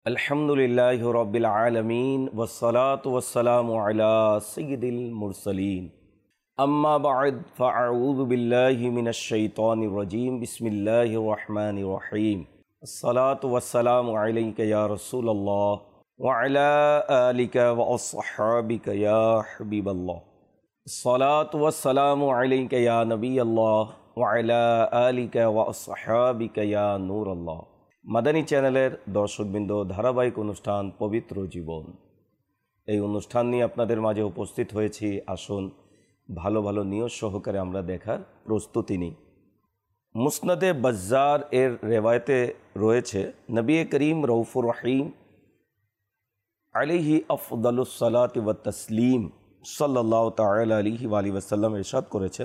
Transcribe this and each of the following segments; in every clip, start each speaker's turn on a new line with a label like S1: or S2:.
S1: अल्हम्दुलिल्लाहि रब्बिल आलमीन वस्सलातु वस्सलामु अला सय्यिदिल मुरसलीन अम्मा बअद फ़अऊज़ु बिल्लाहि मिनश शैतानिर रजीम बिस्मिल्लाहिर रहमानिर रहीम अस्सलातु वस्सलामु अलैका या रसूलल्लाह व अला आलिका व अस्हाबिका या हबीबल्लाह अस्सलातु वस्सलामु अलैका या नबियल्लाह व अला आलिका व अस्हाबिका या नूरल्लाह। মাদানী চ্যানেলের দর্শকবৃন্দ, ধারাবাহিক অনুষ্ঠান পবিত্র জীবন, এই অনুষ্ঠান নিয়ে আপনাদের মাঝে উপস্থিত হয়েছি। আসুন ভালো ভালো নিয়ত সহকারে আমরা দেখার প্রস্তুতি নিই। মুসনাদে বাজ্জার এর রেওয়ায়তে রয়েছে, নবী করিম রউফুর রহিম আলাইহি আফদালুস সালাতি ওয়াত তাসলিম সাল্লাল্লাহু তাআলা আলাইহি ওয়া আলিহি ওয়াসাল্লাম ইরশাদ করেছেন,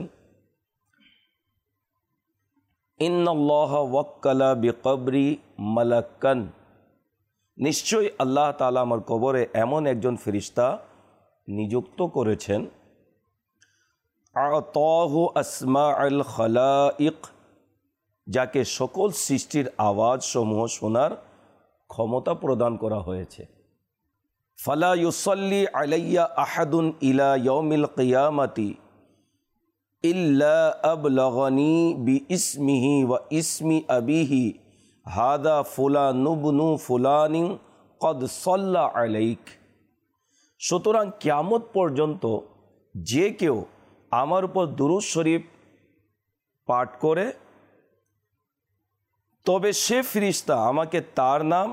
S1: ইন্নাল্লাহ ওয়াক্কালা বিকবরি মালাকান, নিশ্চয়ই আল্লাহ তাআলা আমার কবরে এমন একজন ফেরেশতা নিযুক্ত করেছেন, আতাহু আসমাআল খালাইক, যাকে সকল সৃষ্টির আওয়াজ সমূহ শোনার ক্ষমতা প্রদান করা হয়েছে। ফালা ইউসাল্লি আলাইয়া আহাদুন ইলা ইয়াউমিল কিয়ামাতি ইল্লা আবলাগানি বিইসমিহি ওয়া ইসমি আবিহি হাদা ফুলান ইবনু ফুলানিন কদ সাল্লা আলাইক। সুতরাং কিয়ামত পর্যন্ত যে কেউ আমার উপর দুরূদ শরীফ পাঠ করে, তবে সে ফেরেশতা আমাকে তার নাম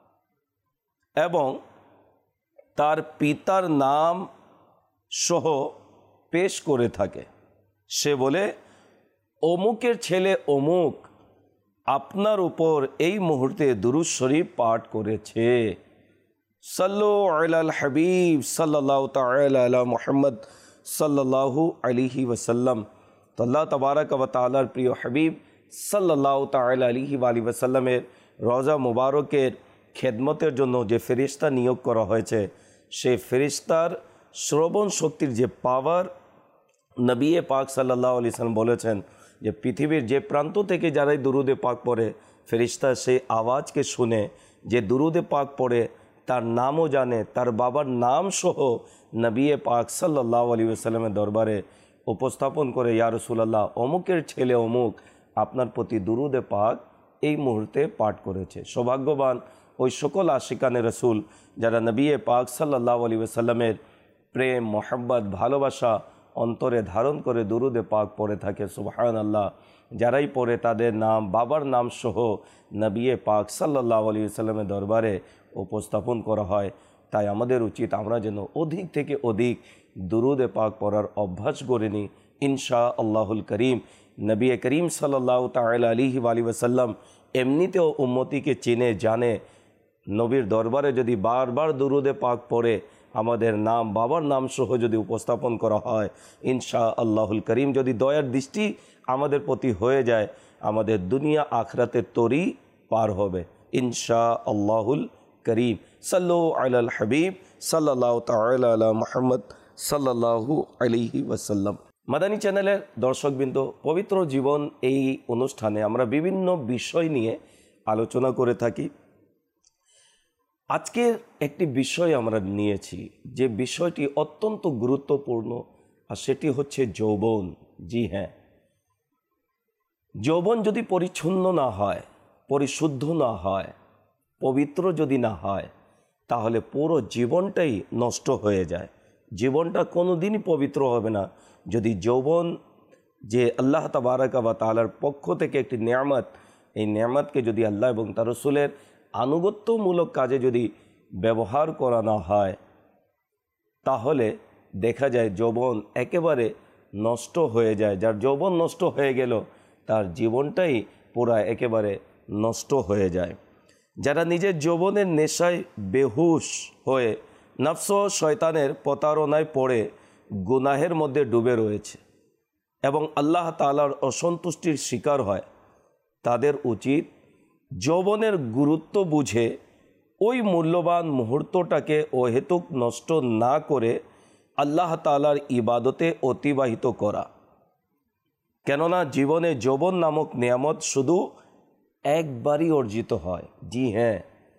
S1: এবং তার পিতার নাম সহ পেশ করে থাকে। সে বলে, অমুকের ছেলে অমুক আপনার উপর এই মুহূর্তে দুরূদ শরীফ পাঠ করেছে। সাল্লু আলাল হাবিব সাল্লাল্লাহু তাআলা আলা মুহাম্মদ সাল্লাল্লাহু আলাইহি ওয়াসাল্লাম। তো আল্লাহ তাবারাক ওয়া তাআলার প্রিয় হাবিব সাল্লাল্লাহু তাআলা আলাইহি ওয়া আলিহি ওয়াসাল্লামের রওজা মুবারকের খেদমতের জন্য যে ফেরেশতা নিয়োগ করা হয়েছে, সেই ফেরেশতার শ্রবণ শক্তির যে পাওয়ার, নবী পাক সাল্লাল্লাহু আলাইহি ওয়াসাল্লাম বলেছেন যে পৃথিবীর যে প্রান্ত থেকে যারাই দুরুদে পাক পড়ে, ফেরেশতা সেই আওয়াজকে শুনে যে দুরুদে পাক পড়ে তার নামও জানে, তার বাবার নাম সহ নবী পাক সাল্লাল্লাহু আলাইহি ওয়াসাল্লামের দরবারে উপস্থাপন করে, ইয়া রাসূলুল্লাহ, অমুকের ছেলে অমুক আপনার প্রতি দুরুদে পাক এই মুহূর্তে পাঠ করেছে। সৌভাগ্যবান ওই সকল আশিকানে রসুল যারা নবী পাক সাল্লাল্লাহু আলাইহি ওয়াসাল্লামের প্রেম, মোহাব্বত, ভালোবাসা অন্তরে ধারণ করে দুরুদে পাক পড়ে থাকে। সুবহানাল্লাহ। যারাই পড়ে তাদের নাম, বাবার নাম সহ নবী পাক সাল্লাল্লাহু আলাইহি ওয়াসাল্লামের দরবারে উপস্থাপন করা হয়। তাই আমাদের উচিত আমরা যেন অধিক থেকে অধিক দুরুদে পাক পড়ার অভ্যাস গড়ে নিই। ইনশা আল্লাহুল করিম। নবী করিম সাল্লাল্লাহু তাআলা আলাইহি ওয়া আলিহি ওয়াসাল্লাম এমনিতেও উম্মতিকে চিনে জানে। নবীর দরবারে যদি বারবার দুরুদে পাক পড়ে আমাদের নাম, বাবার নাম সহ যদি উপস্থাপন করা হয়, ইনশা আল্লাহুল করিম, যদি দয়ার দৃষ্টি আমাদের প্রতি হয়ে যায়, আমাদের দুনিয়া আখরাতের তরি পার হবে ইনশা আল্লাহুল করিম। সাল্লু আলাল হাবিব সাল্লাল্লাহু তাআলা আলা মুহাম্মদ সাল্লাল্লাহু আলাইহি ওয়াসাল্লাম। মাদানী চ্যানেলের দর্শকবৃন্দ, পবিত্র জীবন এই অনুষ্ঠানে আমরা বিভিন্ন বিষয় নিয়ে আলোচনা করে থাকি। আজকের একটি বিষয় আমরা নিয়েছি, যে বিষয়টি অত্যন্ত গুরুত্বপূর্ণ, আর সেটি হচ্ছে যৌবন। জি হ্যাঁ, যৌবন যদি পরিচ্ছন্ন না হয়, পরিশুদ্ধ না হয়, পবিত্র যদি না হয়, তাহলে পুরো জীবনটাই নষ্ট হয়ে যায়। জীবনটা কোনো দিনই পবিত্র হবে না যদি যৌবন, যে আল্লাহ তাবারাক ওয়া তাআলার পক্ষ থেকে একটি নেয়ামত, এই নেয়ামতকে যদি আল্লাহ এবং তার রাসূলের আনুগত্যমূলক কাজে যদি ব্যবহার করা না হয়, তাহলে দেখা যায় যৌবন একেবারে নষ্ট হয়ে যায়। যার যৌবন নষ্ট হয়ে গেল, তার জীবনটাই পুরা একেবারে নষ্ট হয়ে যায়। যারা নিজের যৌবনের নেশায় বেহুশ হয়ে নফস ও শয়তানের প্রতারণায় পড়ে গুনাহের মধ্যে ডুবে রয়েছে এবং আল্লাহ তাআলার অসন্তুষ্টির শিকার হয়, তাদের উচিত যৌবনের গুরুত্ব বুঝে ওই মূল্যবান মুহূর্তটাকে অহেতুক নষ্ট না করে আল্লাহ তাআলার ইবাদতে অতিবাহিত করা। কেননা জীবনে যৌবন নামক নিয়ামত শুধু একবারই অর্জিত হয়। জি হ্যাঁ,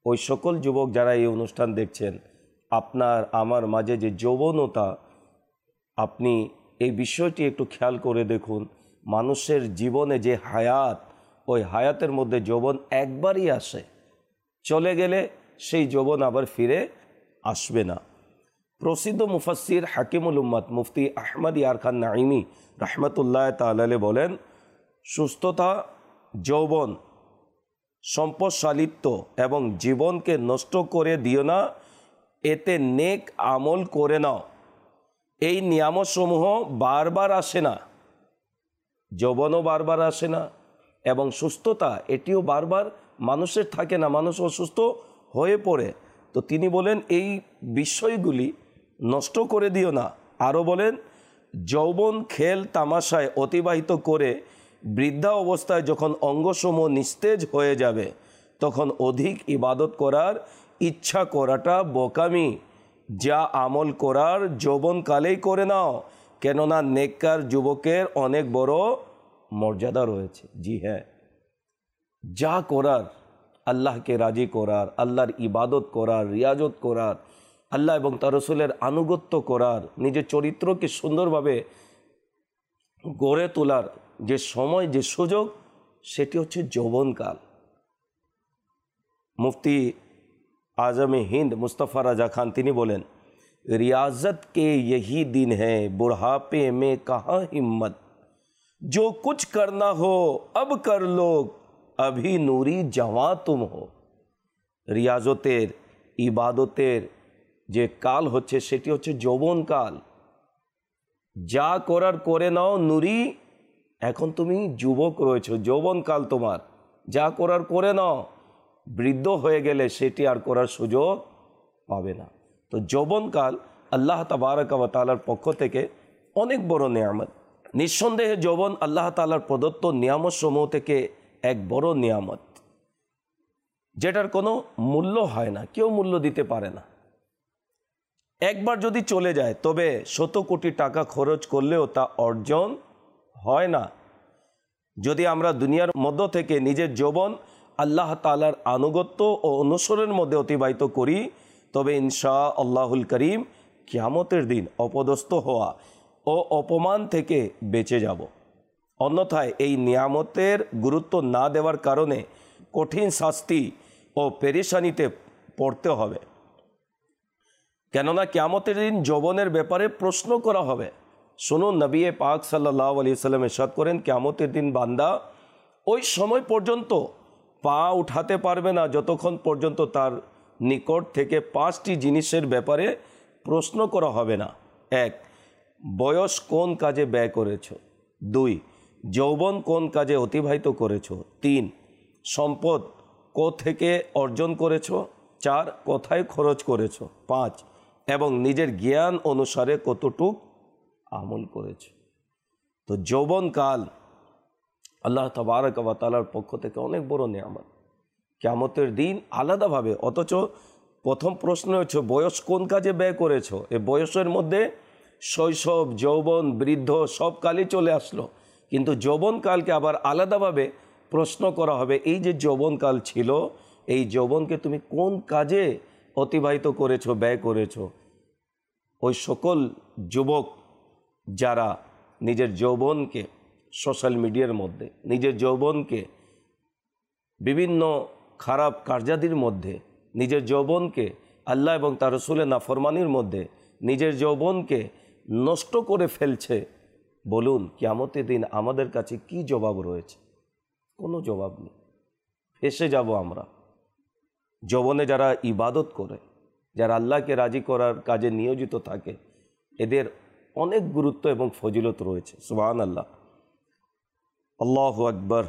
S1: ওই সকল যুবক যারা এই অনুষ্ঠান দেখছেন, আপনার আমার মাঝে যে যৌবনতা, আপনি এই বিষয়টি একটু খেয়াল করে দেখুন। মানুষের জীবনে যে হায়াত, ওই হায়াতের মধ্যে যৌবন একবারই আসে, চলে গেলে সেই যৌবন আবার ফিরে আসবে না। প্রসিদ্ধ মুফাসসির হাকিমুল উম্মাত মুফতি আহমদ ইয়ার খান নাঈমি রহমতুল্লাহ তাআলা বলেন, সুস্থতা, যৌবন, সম্পদশালিত্ব এবং জীবনকে নষ্ট করে দিও না, এতে নেক আমল করে নাও। এই নিয়ামতসমূহ বারবার আসে না, যৌবনও বারবার আসে না, এবং সুস্থতা এটিও বারবার মানুষের থাকে না, মানুষ অসুস্থ হয়ে পড়ে। তো তিনি বলেন এই বিষয়গুলি নষ্ট করে দিও না। আরও বলেন, যৌবন খেল তামাশায় অতিবাহিত করে বৃদ্ধা অবস্থায় যখন অঙ্গসমূহ নিস্তেজ হয়ে যাবে, তখন অধিক ইবাদত করার ইচ্ছা করাটা বোকামি। যা আমল করার যৌবনকালেই করে নাও, কেননা নেককার যুবকের অনেক বড় মর্যাদা রয়েছে। জি হ্যাঁ, যা করার, আল্লাহকে রাজি করার, আল্লাহর ইবাদত করার, রিয়াজত করার, আল্লাহ এবং তার রাসূলের আনুগত্য করার, নিজের চরিত্রকে সুন্দরভাবে গড়ে তোলার যে সময়, যে সুযোগ, সেটি হচ্ছে যৌবনকাল। মুফতি आज़म हिंद मुस्तफ़ा रजा खान তিনি বলেন, रियाजत के यही दिन है, बुढ़ापे में कहाँ हिम्मत, जो कुछ करना हो अब कर लो, अभी नूरी जवां तुम हो। রিয়াজতের, ইবাদতের যে কাল হচ্ছে সেটি হচ্ছে যৌবনকাল। যা করার করে নাও নুরি, এখন তুমি যুবক রয়েছো, যৌবনকাল তোমার, যা করার করে নাও। বৃদ্ধ হয়ে গেলে সেটি আর করার সুযোগ পাবে না। তো যৌবনকাল আল্লাহ তাবারক ওয়া তাআলার পক্ষ থেকে অনেক বড় নিয়ামত। নিঃসন্দেহে যৌবন আল্লাহ তাআলার প্রদত্ত নিয়ামত সমূহ থেকে এক বড় নিয়ামত, যেটার কোনো মূল্য হয় না, কেউ মূল্য দিতে পারে না। একবার যদি চলে যায় তবে 100 কোটি টাকা খরচ করলেও তা অর্জন হয় না। যদি আমরা দুনিয়ার মধ্য থেকে নিজের যৌবন আল্লাহ তাআলার আনুগত্য ও অনুসরণের মধ্যে অতিবাহিত করি, তবে ইনশাআল্লাহুল করিম কিয়ামতের দিন অপদস্থ হওয়া ও অপমান থেকে বেঁচে যাব। অন্যথায় এই নিয়ামতের গুরুত্ব না দেওয়ার কারণে কঠিন শাস্তি ও পেরেশানিতে পড়তে হবে। কেননা কিয়ামতের দিন যৌবনের ব্যাপারে প্রশ্ন করা হবে। শুনুন, নবী পাক সাল্লাল্লাহু আলাইহি ওয়াসাল্লাম ইরশাদ করেন, কিয়ামতের দিন বান্দা ওই সময় পর্যন্ত পা উঠাতে পারবে না যতক্ষণ পর্যন্ত তার নিকট থেকে 5টি জিনিসের ব্যাপারে প্রশ্ন করা হবে না। 1. বয়স কোন কাজে ব্যয় করেছো। 2. যৌবন কোন কাজে অতিবাহিত করেছো। 3. সম্পদ কোত্থেকে অর্জন করেছো। 4. কোথায় খরচ করেছো। 5. এবং নিজের জ্ঞান অনুসারে কতটুক আমল করেছো। তো যৌবনকাল আল্লাহ তাবারক ওয়া তাআলার পক্ষ থেকে অনেক বড় নিয়ামত। কিয়ামতের দিন আলাদাভাবে, অথচ প্রথম প্রশ্ন হচ্ছে বয়স কোন কাজে ব্যয় করেছো। এই বয়সের মধ্যে শৈশব, যৌবন, বৃদ্ধ সব কালই চলে আসলো, কিন্তু যৌবনকালকে আবার আলাদাভাবে প্রশ্ন করা হবে। এই যে যৌবনকাল ছিল, এই যৌবনকে তুমি কোন কাজে অতিবাহিত করেছো, ব্যয় করেছো। ওই সকল যুবক যারা নিজের যৌবনকে সোশ্যাল মিডিয়ার মধ্যে, নিজের যৌবনকে বিভিন্ন খারাপ কার্যাদির মধ্যে, নিজের যৌবনকে আল্লাহ এবং তার রাসূলের নাফরমানির মধ্যে নিজের যৌবনকে নষ্ট করে ফেলছে, বলুন কিয়ামতের দিন আমাদের কাছে কি জবাব রয়েছে? কোনো জবাব নেই, ফেঁসে যাব আমরা। যৌবনে যারা ইবাদত করে, যারা আল্লাহকে রাজি করার কাজে নিয়োজিত থাকে, এদের অনেক গুরুত্ব এবং ফজিলত রয়েছে। সুবহানাল্লাহ, আল্লাহু আকবার।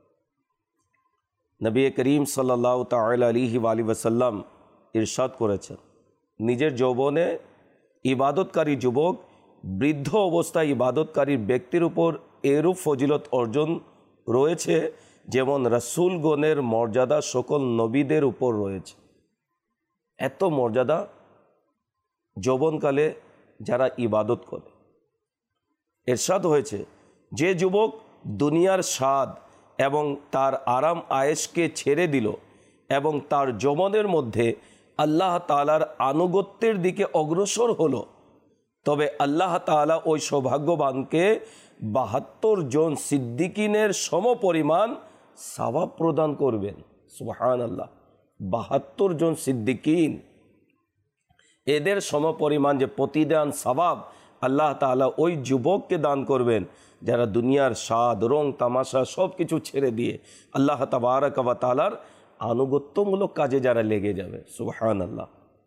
S1: নবী করিম সাল্লাল্লাহু তাআলা আলাইহি ওয়াসাল্লাম ইরশাদ করেছেন, নিজের যৌবনে ইবাদতকারী যুবক বৃদ্ধ অবস্থায় ইবাদতকারী ব্যক্তির উপর এরূপ ফজিলত অর্জন রয়েছে যেমন রাসূলগণের মর্যাদা সকল নবীদের উপর রয়েছে। এত মর্যাদা যৌবনকালে যারা ইবাদত করে। ইরশাদ হয়েছে, যে যুবক দুনিয়ার স্বাদ এবং তার আরাম আয়েশকে ছেড়ে দিল এবং তার যৌবনের মধ্যে আল্লাহ তাআলার আনুগত্যের দিকে অগ্রসর হলো, তবে আল্লাহ তাআলা ওই সৌভাগ্যবানকে ৭২ জন সিদ্দিকিনের সমপরিমাণ সওয়াব প্রদান করবেন। সুবহানাল্লাহ, ৭২ জন সিদ্দিকিন, এদের সমপরিমাণ যে প্রতিদান সওয়াব আল্লাহ তাআলা ওই যুবককে দান করবেন যারা দুনিয়ার স্বাদ রং তামাশা সব কিছু ছেড়ে দিয়ে আল্লাহ তাবারক ওয়া তাআলার আনুগত্যমূলক কাজে যারা লেগে যাবে। সুবহানাল্লাহ।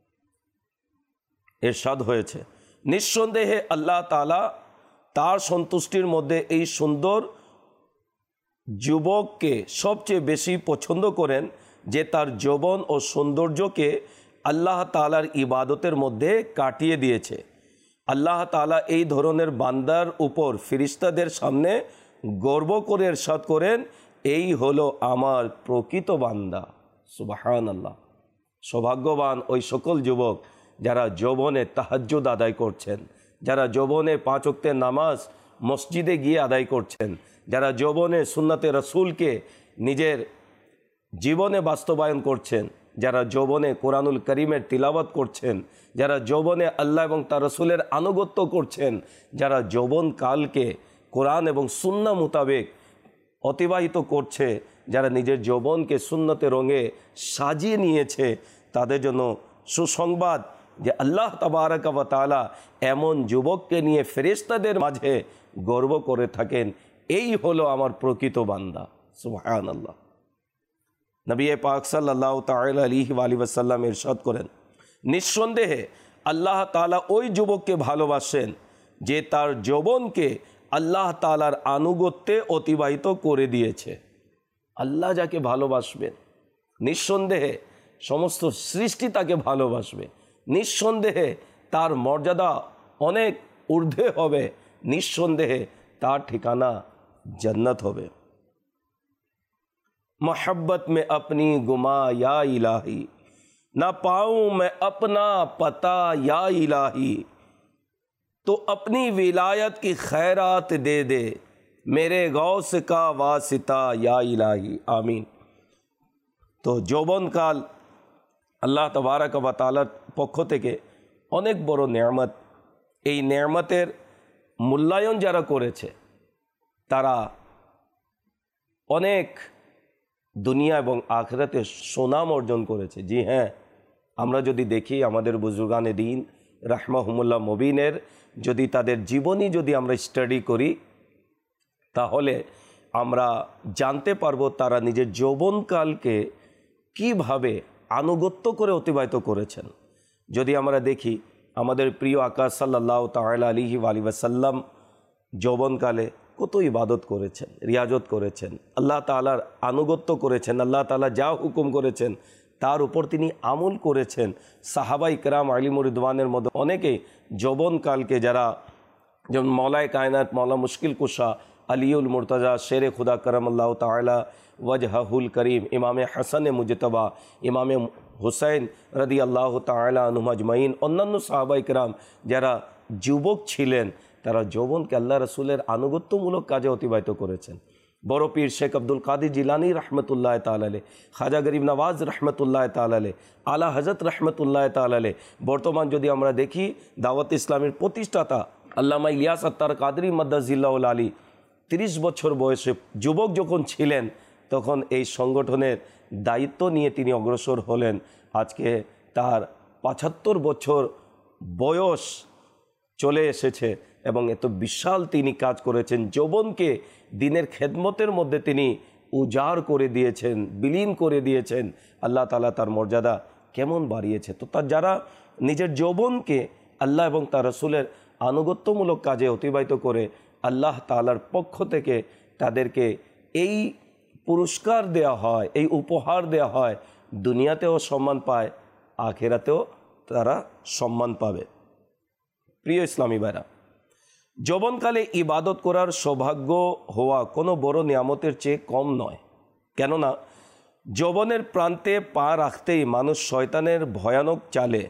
S1: ইরশাদ হয়েছে, নিঃসন্দেহে আল্লাহ তাআলা তার সন্তুষ্টির মধ্যে এই সুন্দর যুবককে সবচেয়ে বেশি পছন্দ করেন যে তার যৌবন ও সৌন্দর্যকে আল্লাহ তাআলার ইবাদতের মধ্যে কাটিয়ে দিয়েছে। আল্লাহ তাআলা এই ধরনের বান্দার উপর ফেরেশতাদের সামনে গর্ব করে ইরশাদ করেন, এই হলো আমার প্রকৃত বান্দা। সুবহানাল্লাহ। সৌভাগ্যবান ওই সকল যুবক যারা যৌবনে তাহাজ্জুদ আদায় করছেন, যারা যৌবনে 5 ওয়াক্তের নামাজ মসজিদে গিয়ে আদায় করছেন, যারা যৌবনে সুন্নাতে রাসূলকে নিজের জীবনে বাস্তবায়ন করছেন, যারা যৌবনে কোরআনুল করিমের তিলাওয়াত করছেন, যারা যৌবনে আল্লাহ এবং তার রাসূলের আনুগত্য করছেন, যারা যৌবনকালকে কোরআন এবং সুন্নাহ মোতাবেক অতিবাহিত করছে, যারা নিজের যৌবনকে সুন্নতে রঙে সাজিয়ে নিয়েছে, তাদের জন্য সুসংবাদ যে আল্লাহ তাবারক ওয়া তাআলা এমন যুবককে নিয়ে ফেরেশতাদের মাঝে গর্ব করে থাকেন, এই হলো আমার প্রকৃত বান্দা। সুবহানাল্লাহ। নবী পাক সাল্লাল্লাহু তাআলা আলাইহি ওয়া সাল্লাম ইরশাদ করেন, নিঃসন্দেহে আল্লাহ তাআলা ওই যুবককে ভালোবাসেন যে তার যৌবনকে আল্লাহ তাআলার আনুগত্যে অতিবাহিত করে দিয়েছে। আল্লাহ যাকে ভালোবাসবেন, নিঃসন্দেহে সমস্ত সৃষ্টি তাকে ভালোবাসবে, নিঃসন্দেহে তার মর্যাদা অনেক ঊর্ধ্বে হবে, নিঃসন্দেহে তার ঠিকানা জান্নাত হবে। मोहब्बत में अपनी गुमा या इलाही, ना पाऊँ मैं अपना पता या इलाही, तो अपनी विलायत की खैरात दे दे मेरे गौस का वासिता या इलाही। आमीन। तो যৌবনকাল আল্লাহ তাবারক ওয়া তাআলার পক্ষ থেকে অনেক বড় নেয়ামত। এই নেয়ামতের মূল্যায়ন যারা করেছে তারা অনেক দুনিয়া এবং আখিরাতে সুনাম অর্জন করেছে। জি হ্যাঁ, আমরা যদি দেখি আমাদের বুজুর্গানে দ্বীন রাহমাহুমুল্লাহ মুবিনের যদি তাদের জীবনী যদি আমরা স্টাডি করি তাহলে আমরা জানতে পারবো তারা নিজের যৌবনকালকে কিভাবে আনুগত্য করে অতিবাহিত করেছেন। যদি আমরা দেখি আমাদের প্রিয় আকা সাল্লাল্লাহু তাআলা আলাইহি ওয়া সাল্লাম যৌবনকালে কত ইবাদত করেছেন, রিয়াজত করেছেন, আল্লাহ তাআলার আনুগত্য করেছেন, আল্লাহ তাআলা যা হুকুম করেছেন তার উপর তিনি আমল করেছেন। সাহাবাই কেরাম আলিমুর রিদওয়ানের মধ্যে অনেকেই যৌবনকালকে যারা যেমন মৌলায় কায়নাত মৌলা মুশকিল কুশা আলিউল মুর্তজা শেরে খুদা করমাল্লাহু তাআলা ওয়াজহুল করিম ইমামে হাসান মুজতবা ইমামে হুসাইন রাদিয়াল্লাহু তাআলা আনহুম আজমাইন অন্যান্য সাহাবাই কেরাম যারা যুবক ছিলেন তারা যৌবনকে আল্লাহ রাসূলের আনুগত্যমূলক কাজে অতিবাহিত করেছেন। বড় পীর শেখ আব্দুল কাদির জিলানী রহমতুল্লাহ তাআলা আলাইহি, খাজা গরিব নওয়াজ রহমতুল্লাহ তাআলা আলাইহি, আলা হযরত রহমতুল্লাহ তাআলা আলাইহি। বর্তমান যদি আমরা দেখি দাওয়াত ইসলামের প্রতিষ্ঠাতা আল্লামা ইলিয়াস আত্তার কাদরি মাদ্দাজিল্লাহুল আলী 30 বছর বয়সে যুবক যখন ছিলেন তখন এই সংগঠনের দায়িত্ব নিয়ে তিনি অগ্রসর হলেন। আজকে তার 75 বছর বয়স চলে এসেছে এবং এত বিশাল তিনি কাজ করেছেন। যৌবনকে দিনের খেদমতের মধ্যে তিনি উজাড় করে দিয়েছেন, বিলীন করে দিয়েছেন। আল্লাহ তাআলা তার মর্যাদা কেমন বাড়িয়েছে। তো তার যারা নিজের যৌবনকে আল্লাহ এবং তার রাসূলের আনুগত্যমূলক কাজে অতিবাহিত করে আল্লাহ তাআলার পক্ষ থেকে তাদেরকে এই পুরস্কার দেয়া হয়, এই উপহার দেয়া হয়, দুনিয়াতেও সম্মান পায়, আখিরাতেও তারা সম্মান পাবে। প্রিয় ইসলামী ভাইরা, যৌবনকালে ইবাদত করার সৌভাগ্য হওয়া কোনো বড় নিয়ামতের চেয়ে কম নয়। কেননা যৌবনের প্রান্তে পা রাখতেই মানুষ শয়তানের ভয়ানক চালে,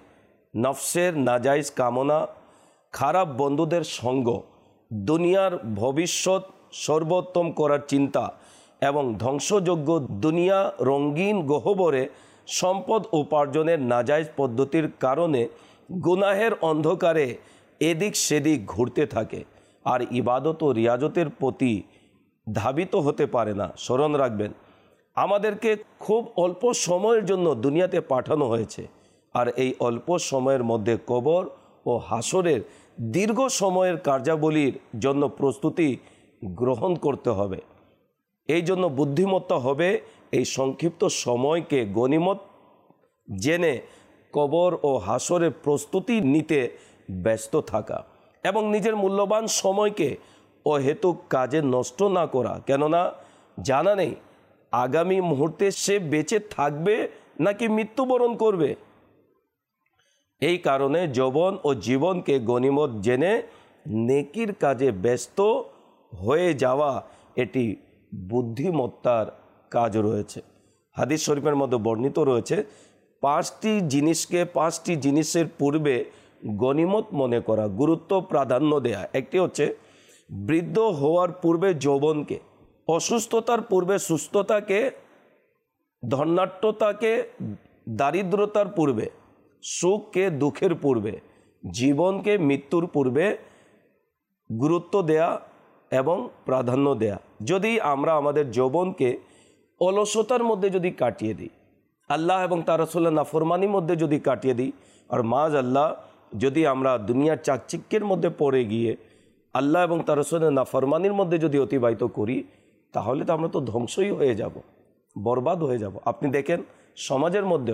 S1: নফসের নাজাইজ কামনা, খারাপ বন্ধুদের সঙ্গ, দুনিয়ার ভবিষ্যৎ সর্বোত্তম করার চিন্তা এবং ধ্বংসযোগ্য দুনিয়া রঙিন গহ্বরে সম্পদ উপার্জনের নাজায়েজ পদ্ধতির কারণে গুনাহের অন্ধকারে এদিক সেদিক ঘুরতে থাকে আর ইবাদত ও রিয়াজতের প্রতি ধাবিত হতে পারে না। স্মরণ রাখবেন, আমাদেরকে খুব অল্প সময়ের জন্য দুনিয়াতে পাঠানো হয়েছে, আর এই অল্প সময়ের মধ্যে কবর ও হাসরের দীর্ঘ সময়ের কার্যাবলীর জন্য প্রস্তুতি গ্রহণ করতে হবে। এই জন্য বুদ্ধিমত্তা হবে এই সংক্ষিপ্ত সময়কে গনিমত জেনে কবর ও হাসরের প্রস্তুতি নিতে ব্যস্ত থাকা এবং নিজের মূল্যবান সময়কে অহেতুক কাজে নষ্ট না করা, কেননা জানা নেই আগামী মুহূর্তে সে বেঁচে থাকবে নাকি মৃত্যুবরণ করবে। এই কারণে যৌবন ও জীবনকে গনিমত জেনে নেকির কাজে ব্যস্ত হয়ে যাওয়া এটি বুদ্ধিমত্তার কাজ রয়েছে। হাদিস শরীফের মধ্যে বর্ণিত রয়েছে, 5টি জিনিসকে 5টি জিনিসের পূর্বে গনিমত মনে করা, গুরুত্ব প্রাধান্য দেয়া। একটি হচ্ছে বৃদ্ধ হওয়ার পূর্বে যৌবনকে, অসুস্থতার পূর্বে সুস্থতাকে, ধনাঢ্যতাকে দারিদ্রতার পূর্বে, সুখকে দুঃখের পূর্বে, জীবনকে মৃত্যুর পূর্বে গুরুত্ব দেয়া এবং প্রাধান্য দেয়া। যদি আমরা আমাদের যৌবনকে অলসতার মধ্যে যদি কাটিয়ে দিই, আল্লাহ এবং তার রাসূলের নাফরমানির মধ্যে যদি কাটিয়ে দিই, আর মাআল্লাহ যদি আমরা দুনিয়ার চাকচিক্যের মধ্যে পড়ে গিয়ে আল্লাহ এবং তার রাসূলের নাফরমানির মধ্যে যদি অতিবাহিত করি, তাহলে তো আমরা তো ধ্বংসই হয়ে যাব, বরবাদ হয়ে যাব। আপনি দেখেন সমাজের মধ্যেও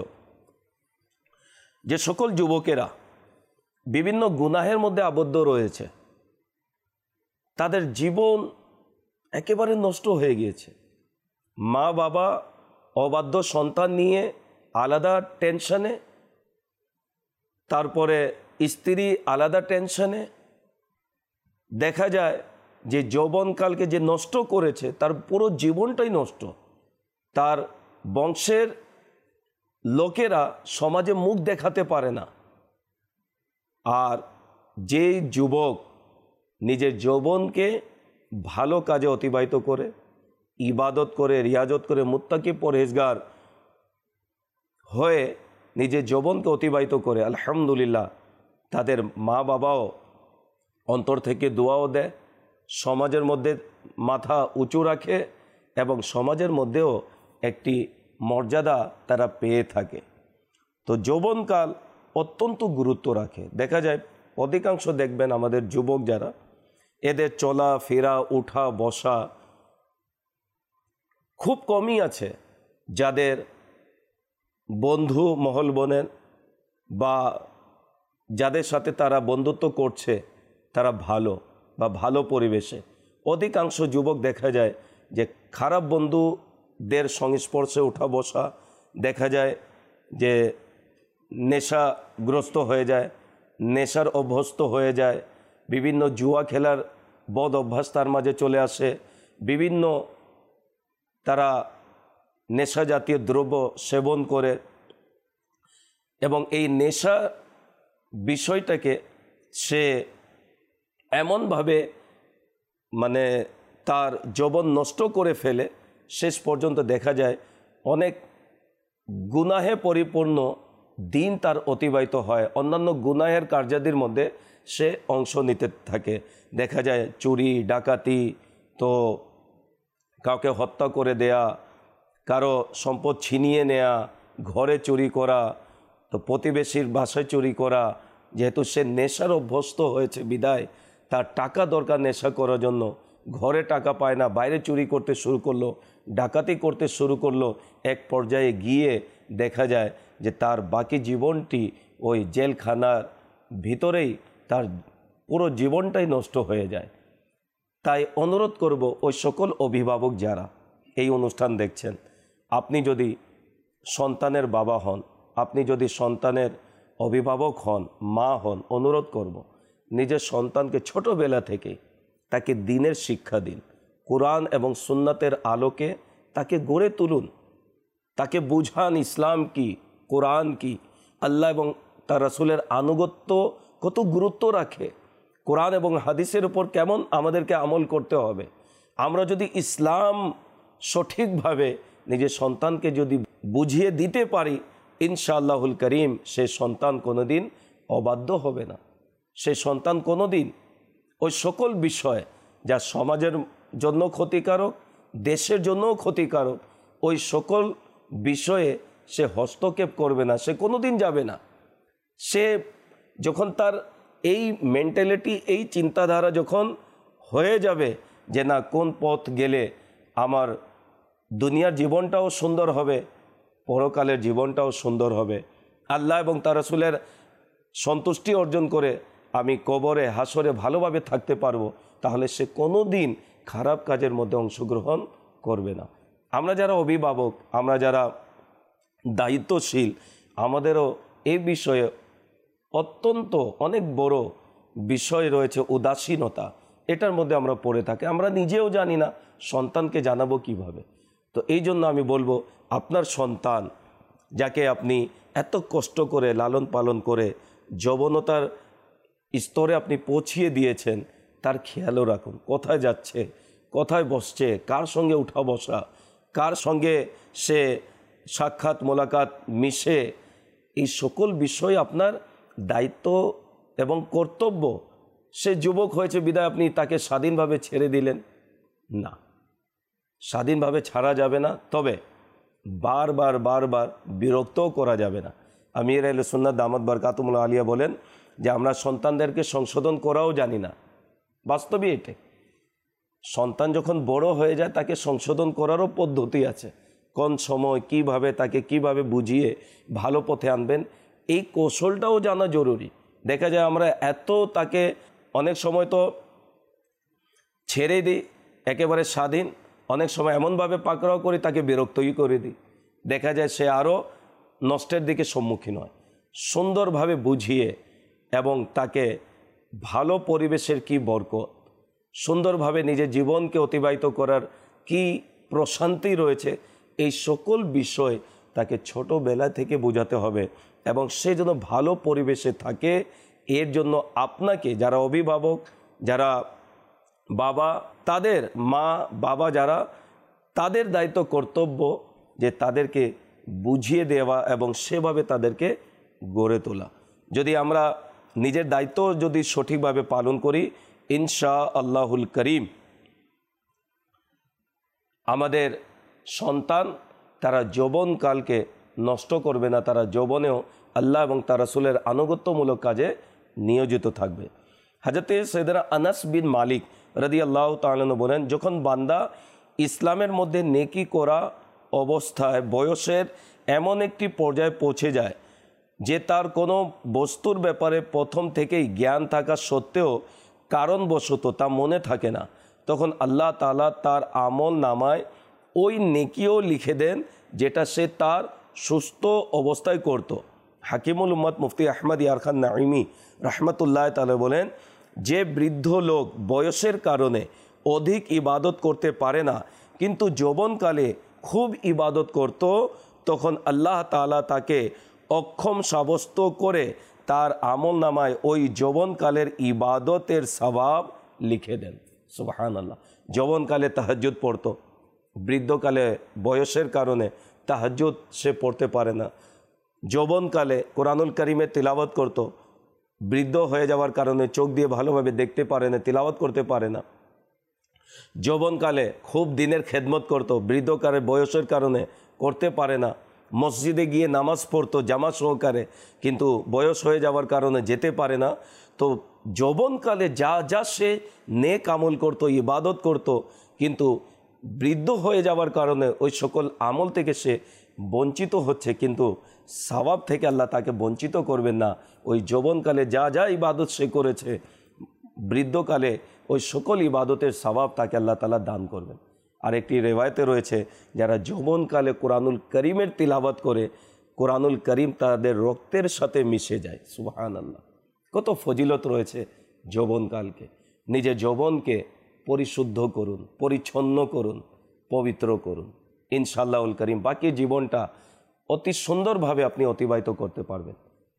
S1: যে সকল যুবকেরা বিভিন্ন গুনাহের মধ্যে আবদ্ধ রয়েছে, তাদের জীবন একেবারে নষ্ট হয়ে গিয়েছে। মা বাবা অবাধ্য সন্তান নিয়ে আলাদা টেনশনে, তারপরে স্ত্রী আলাদা টেনশনে। দেখা যায় যে যৌবনকালকে যে নষ্ট করেছে তার পুরো জীবনটাই নষ্ট। তার বংশের লোকেরা সমাজে মুখ দেখাতে পারে না। আর যে যুবক নিজের যৌবনকে ভালো কাজে অতিবাহিত করে, ইবাদত করে, রিয়াজত করে, মুত্তাকি পরহেজগার হয়ে নিজের যৌবনকে অতিবাহিত করে, আলহামদুলিল্লাহ তাদের মা বাবাও অন্তর থেকে দোয়াও দেয়, সমাজের মধ্যে মাথা উঁচু রাখে এবং সমাজের মধ্যেও একটি মর্যাদা তারা পেয়ে থাকে। তো যৌবনকাল অত্যন্ত গুরুত্ব রাখে। দেখা যায় অধিকাংশ দেখবেন আমাদের যুবক যারা, এদের চলা ফেরা উঠা বসা খুব কমই আছে যাদের বন্ধু মহল বনেন বা যাদের সাথে তারা বন্ধুত্ব করছে তারা ভালো বা ভালো পরিবেশে। অধিকাংশ যুবক দেখা যায় যে খারাপ বন্ধুদের সংস্পর্শে উঠা বসা, দেখা যায় যে নেশাগ্রস্ত হয়ে যায়, নেশার অভ্যস্ত হয়ে যায়, বিভিন্ন জুয়া খেলার বদ অভ্যাস তার মাঝে চলে আসে, বিভিন্ন তারা নেশা জাতীয় দ্রব্য সেবন করে এবং এই নেশা বিষয়টাকে সে এমনভাবে মানে তার যৌবন নষ্ট করে ফেলে, শেষ পর্যন্ত দেখা যায় অনেক গুনাহে পরিপূর্ণ দিন তার অতিবাহিত হয়। অন্যান্য গুনাহের কার্যাদির মধ্যে সে অংশ নিতে থাকে। দেখা যায় চুরি ডাকাতি, তো কাউকে হত্যা করে দেয়া, কারো সম্পদ ছিনিয়ে নেয়া, ঘরে চুরি করা, তো প্রতিবেশীর বাসায় চুরি করা। যেহেতু সে নেশার অভ্যস্ত হয়েছে বিদায় তার টাকা দরকার নেশা করার জন্য, ঘরে টাকা পায় না, বাইরে চুরি করতে শুরু করলো, ডাকাতি করতে শুরু করলো। এক পর্যায়ে গিয়ে দেখা যায় যে তার বাকি জীবনটি ওই জেলখানার ভিতরেই তার পুরো জীবনটাই নষ্ট হয়ে যায়। তাই অনুরোধ করব ওই সকল অভিভাবক যারা এই অনুষ্ঠান দেখছেন, আপনি যদি সন্তানের বাবা হন, আপনি যদি সন্তানের অভিভাবক হন, মা হন, অনুরোধ করব নিজের সন্তানকে ছোটোবেলা থেকে তাকে দ্বীনের শিক্ষা দিন। কোরআন এবং সুন্নাতের আলোকে তাকে গড়ে তুলুন, তাকে বুঝান ইসলাম কি, কোরআন কি, আল্লাহ এবং তার রাসূলের আনুগত্য কত গুরুত্ব রাখে, কোরআন এবং হাদিসের উপর কেমন আমাদেরকে আমল করতে হবে। আমরা যদি ইসলাম সঠিকভাবে নিজের সন্তানকে যদি বুঝিয়ে দিতে পারি, ইনশাআল্লাহুল করিম সে সন্তান কোনোদিন অবাধ্য হবে না। সে সন্তান কোনোদিন ওই সকল বিষয় যা সমাজের জন্য ক্ষতিকারক, দেশের জন্যও ক্ষতিকারক, ওই সকল বিষয়ে সে হস্তক্ষেপ করবে না, সে কোনোদিন যাবে না। সে যখন তার এই মেন্টালিটি, এই চিন্তাধারা যখন হয়ে যাবে যে না, কোন পথ গেলে আমার দুনিয়ার জীবনটাও সুন্দর হবে, পরকালের জীবনটাও সুন্দর হবে, আল্লাহ এবং তার রাসূলের সন্তুষ্টি অর্জন করে আমি কবরে হাসরে ভালোভাবে থাকতে পারবো, তাহলে সে কোনো দিন খারাপ কাজের মধ্যে অংশগ্রহণ করবে না। আমরা যারা অভিভাবক, আমরা যারা দায়িত্বশীল, আমাদেরও এই বিষয়ে অত্যন্ত অনেক বড় বিষয় রয়েছে, উদাসীনতা। এটার মধ্যে আমরা পড়ে থাকি, আমরা নিজেও জানি না সন্তানকে জানাবো কিভাবে। তো এই জন্য আমি বলবো, আপনার সন্তান যাকে আপনি এত কষ্ট করে লালন পালন করে যৌবনতার স্তরে আপনি পৌঁছিয়ে দিয়েছেন, তার খেয়ালও রাখুন। কোথায় যাচ্ছে, কোথায় বসছে, কার সঙ্গে উঠা বসা, কার সঙ্গে সে সাক্ষাৎ মোলাকাত মিশে, এই সকল বিষয় আপনার দায়িত্ব এবং কর্তব্য। সে যুবক হয়েছে বিদায় আপনি তাকে স্বাধীনভাবে ছেড়ে দিলেন না, স্বাধীনভাবে ছাড়া যাবে না, তবে বারবার বারবার বিরক্তও করা যাবে না। আমির আহলে সুন্নাত দামাত বারকাতুহুল আলিয়া বলেন যে আমরা সন্তানদেরকে সংশোধন করাও জানি না। বাস্তবে এটাই, সন্তান যখন বড় হয়ে যায় তাকে সংশোধন করারও পদ্ধতি আছে। কোন সময় কিভাবে তাকে কিভাবে বুঝিয়ে ভালো পথে আনবেন, এই কৌশলটাও জানা জরুরি। দেখা যায় আমরা এত তাকে অনেক সময় তো ছেড়ে দিই একেবারে স্বাধীন, অনেক সময় এমনভাবে পাকড়াও করি তাকে বিরক্তই করে দিই, দেখা যায় সে আরও নষ্টের দিকে সম্মুখীন হয়। সুন্দরভাবে বুঝিয়ে এবং তাকে ভালো পরিবেশের কি বরকত, সুন্দরভাবে নিজের জীবনকে অতিবাহিত করার কি প্রশান্তি রয়েছে, এই সকল বিষয় তাকে ছোটোবেলা থেকে বোঝাতে হবে এবং সে যেন ভালো পরিবেশে থাকে। এর জন্য আপনাকে, যারা অভিভাবক, যারা বাবা, তাদের মা বাবা যারা, তাদের দায়িত্ব কর্তব্য যে তাদেরকে বুঝিয়ে দেওয়া এবং সেভাবে তাদেরকে গড়ে তোলা। যদি আমরা নিজের দায়িত্ব যদি সঠিকভাবে পালন করি, ইনশাআল্লাহুল করিম আমাদের সন্তান তারা যৌবনকালকে নষ্ট করবে না, তারা যৌবনেও আল্লাহ এবং তার রাসূলের আনুগত্যমূলক কাজে নিয়োজিত থাকবে। হযরত সৈয়দনা আনাস বিন মালিক রাদিয়াল্লাহু তাআলা আনহু বলেন, যখন বান্দা ইসলামের মধ্যে নেকি করা অবস্থায় বয়সের এমন একটি পর্যায়ে পৌঁছে যায় যে তার কোনো বস্তুর ব্যাপারে প্রথম থেকেই জ্ঞান থাকা সত্ত্বেও কারণবশত তা মনে থাকে না, তখন আল্লাহ তাআলা তার আমল নামায় ওই নেকিও লিখে দেন যেটা সে তার সুস্থ অবস্থায় করত। হাকিমুল উম্মত মুফতি আহমদ ইয়ার খান নাঈমি রহমতুল্লাহ তাআলা বলেন, যে বৃদ্ধ লোক বয়সের কারণে অধিক ইবাদত করতে পারে না কিন্তু যৌবনকালে খুব ইবাদত করত, তখন আল্লাহ তাআলা তাকে অক্ষম সাব্যস্ত করে তার আমল নামায় ওই যৌবনকালের ইবাদতের সওয়াব লিখে দেন। সুবহানাল্লাহ। যৌবনকালে তাহাজ্জুদ পড়তো, বৃদ্ধকালে বয়সের কারণে তাহাজ্জুদ সে পড়তে পারে না, যৌবনকালে কোরআনুল কারীমের তিলাওয়াত করত, বৃদ্ধ হয়ে যাওয়ার কারণে চোখ দিয়ে ভালোভাবে দেখতে পারে না, তিলাওয়াত করতে পারে না, যৌবনকালে খুব দিনের খেদমত করত, বৃদ্ধকালে বয়সের কারণে করতে পারে না, মসজিদে গিয়ে নামাজ পড়তো জামাত সহকারে, কিন্তু বয়স হয়ে যাওয়ার কারণে যেতে পারে না। তো যৌবনকালে যা যা সে নেক আমল করত, ইবাদত করত, কিন্তু বৃদ্ধ হয়ে যাওয়ার কারণে ওই সকল আমল থেকে সে বঞ্চিত হচ্ছে, কিন্তু সওয়াব থেকে আল্লাহ তাকে বঞ্চিত করবেন না। ওই যৌবনকালে যা যা ইবাদত সে করেছে, বৃদ্ধকালে ওই সকল ইবাদতের সওয়াব তাকে আল্লাহ তাআলা দান করবেন। আর একটি রেওয়ায়তে রয়েছে, যারা যৌবনকালে কোরআনুল করিমের তিলাওয়াত করে, কোরআনুল করিম তাদের রক্তের সাথে মিশে যায়। সুবহানাল্লাহ। কত ফজিলত রয়েছে যৌবনকালকে। নিজের যৌবনকে পরিশুদ্ধ করুন, পরিচ্ছন্ন করুন, পবিত্র করুন। ইনশাআল্লাহুল করিম বাকি জীবনটা অতি সুন্দরভাবে আপনি অতিবাহিত করতে পারবেন।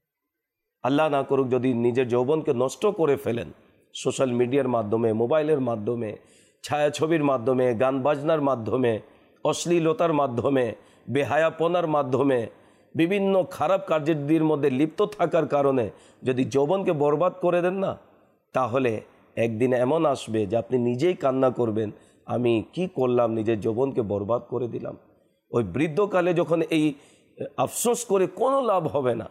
S1: আল্লাহ না করুক যদি নিজের যৌবনকে নষ্ট করে ফেলেন সোশ্যাল মিডিয়ার মাধ্যমে, মোবাইলের মাধ্যমে, ছায়াছবির মাধ্যমে, গান বাজনার মাধ্যমে, অশ্লীলতার মাধ্যমে, বেহায়াপনার মাধ্যমে, বিভিন্ন খারাপ কার্যের মধ্যে লিপ্ত থাকার কারণে যদি যৌবনকে বরবাদ করে দেন না, তাহলে একদিন এমন আসবে যে আপনি নিজেই কান্না করবেন, আমি কি করলাম, নিজের যৌবনকে বরবাদ করে দিলাম। ওই বৃদ্ধকালে যখন এই আফসোস করে কোনো লাভ হবে না।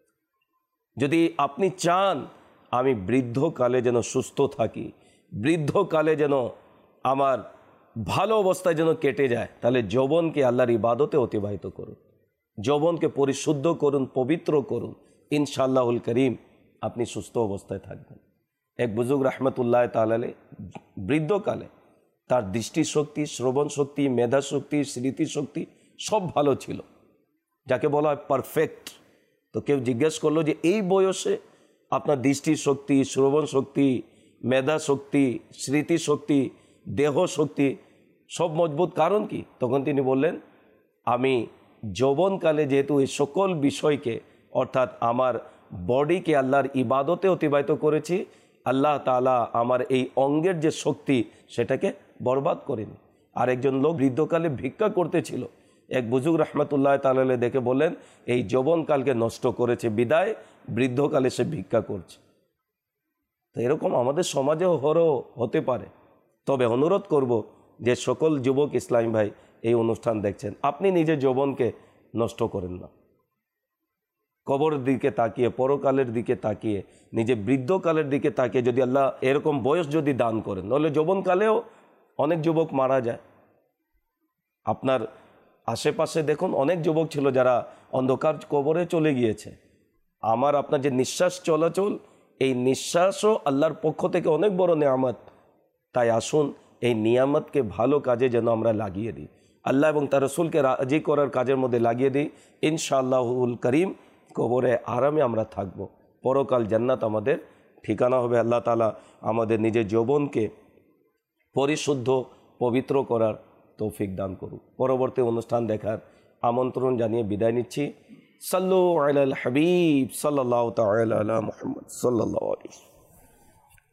S1: যদি আপনি চান আমি বৃদ্ধকালে যেন সুস্থ থাকি, বৃদ্ধকালে যেন আমার ভালো অবস্থায় যেন কেটে যায়, তাহলে যৌবনকে আল্লাহর ইবাদতে অতিবাহিত করুন, যৌবনকে পরিশুদ্ধ করুন, পবিত্র করুন। ইনশাআল্লাহুল করিম আপনি সুস্থ অবস্থায় থাকবেন। এক বুজুর্গ রহমতুল্লাহ তাআলা বৃদ্ধকালে তার দৃষ্টিশক্তি, শ্রবণ শক্তি, মেধা শক্তি, স্মৃতিশক্তি সব ভালো ছিল, যাকে বলা হয় পারফেক্ট। তো কেউ জিজ্ঞেস করলো যে এই বয়সে আপনার দৃষ্টিশক্তি, শ্রবণ শক্তি, মেধা শক্তি, স্মৃতিশক্তি, দেহ শক্তি সব মজবুত, কারণ কি? তখন তিনি বললেন, আমি যৌবনকালে যেহেতু এই সকল বিষয়কে অর্থাৎ আমার বডিকে আল্লাহর ইবাদতে অতিবাহিত করেছি, আল্লাহ তাআলা আমার এই অঙ্গের যে শক্তি সেটাকে বরবাদ করেনি। আর একজন লোক বৃদ্ধকালে ভিক্ষা করতেছিল, এক বুজুর্গ রহমতুল্লাহ তাআলা দেখে বললেন, এই যৌবনকালকে নষ্ট করেছে বিদায় বৃদ্ধকালে সে ভিক্ষা করছে। তো এরকম আমাদের সমাজেও হতে পারে। তবে অনুরোধ করব যে সকল যুবক ইসলামী ভাই এই অনুষ্ঠান দেখছেন, আপনি নিজের যৌবনকে নষ্ট করেন না। কবরের দিকে তাকিয়ে, পরকালের দিকে তাকিয়ে, নিজের বৃদ্ধকালের দিকে তাকিয়ে যদি আল্লাহ এরকম বয়স যদি দান করেন, তাহলে যৌবনকালেও অনেক যুবক মারা যায়। আপনার আশেপাশে দেখুন, অনেক যুবক ছিল যারা অন্ধকার কবরে চলে গিয়েছে। আমার আপনার যে নিঃশ্বাস চলাচল, এই নিঃশ্বাসও আল্লাহর পক্ষ থেকে অনেক বড় নিয়ামত। তাই আসুন এই নিয়ামতকে ভালো কাজে যেন আমরা লাগিয়ে দিই, আল্লাহ এবং তার রসুলকে রাজি করার কাজের মধ্যে লাগিয়ে দিই। ইনশাআল্লাহুল করিম কবরে আরামে আমরা থাকব, পরকাল জান্নাত আমাদের ঠিকানা হবে। আল্লাহ তাআলা আমাদের নিজের যৌবনকে পরিশুদ্ধ, পবিত্র করার তৌফিক দান করুক। পরবর্তী অনুষ্ঠান দেখার আমন্ত্রণ জানিয়ে বিদায় নিচ্ছি। সাল্লু আলাল হাবিব সাল্লাল্লাহু তাআলা আলা মুহাম্মদ সাল্লাল্লাহু আলাইহি।